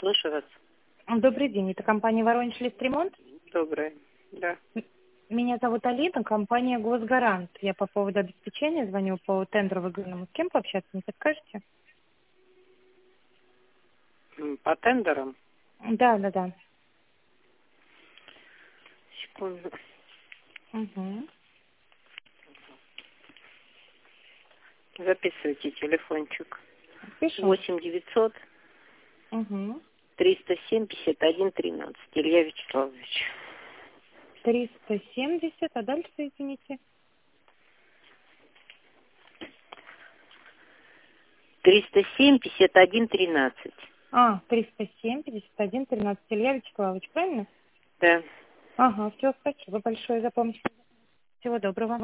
слушаю вас. Добрый день, это компания «Воронеж Листремонт». Доброе. Да. Меня зовут Алина, компания «Госгарант». Я по поводу обеспечения звоню по тендеру выигранному. С кем пообщаться, не подскажете? По тендерам? Да. Секунду. Угу. Записывайте телефончик. Пишу. 8 900 Угу. 307 51 13. Илья Вячеславович. 370, а дальше, извините. 307 51 13. 307, 51, 13. Илья Вячеславович, правильно? Да. Ага, все, спасибо большое за помощь. Всего доброго.